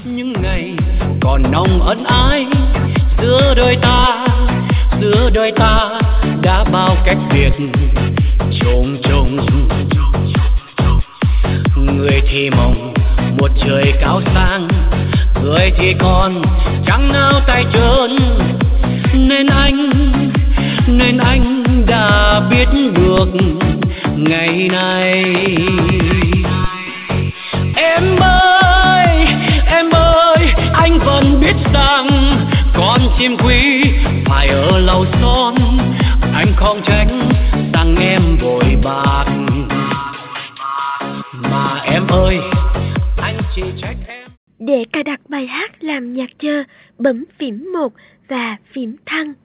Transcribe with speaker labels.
Speaker 1: những ngày còn nồng ân ái. Giữa đôi ta đã bao cách biệt trùng trùng. Người thì mong một trời cao sang, người thì còn trắng áo tay trơn. Nên anh đã biết được ngày này. Em ơi, anh vẫn biết rằng con chim quý phải ở lâu son. Anh không tránh rằng em vội bạc, mà em ơi, anh chỉ trách em.
Speaker 2: Để cài đặt bài hát làm nhạc chờ, bấm phím 1 và phím thăng.